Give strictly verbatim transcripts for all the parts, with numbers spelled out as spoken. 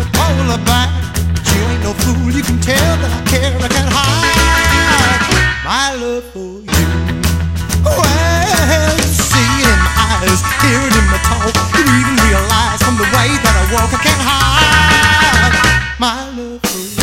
to pull her back. You ain't no fool, you can tell that I care. I can't hide my love for you. Well, you see it in my eyes, hear it in my talk. You even realize from the way that I walk, I can't hide my love for you.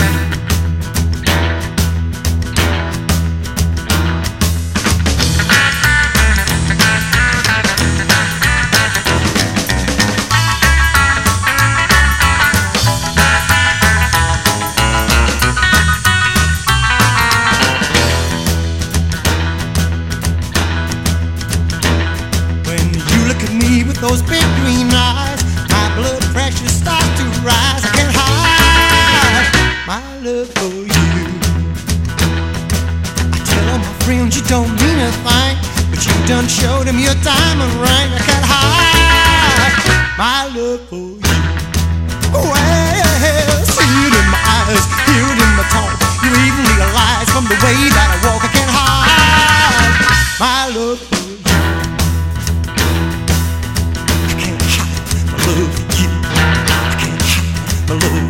With those big green eyes, my blood pressure starts to rise. I can't hide my love for you. I tell all my friends you don't mean a thing, but you done showed them your diamond ring. I can't hide my love for you. Well, see it in my eyes, hear it in my talk. You even realize from the way that I walk, I can't hide my love for you. Love you, I can't hide my love.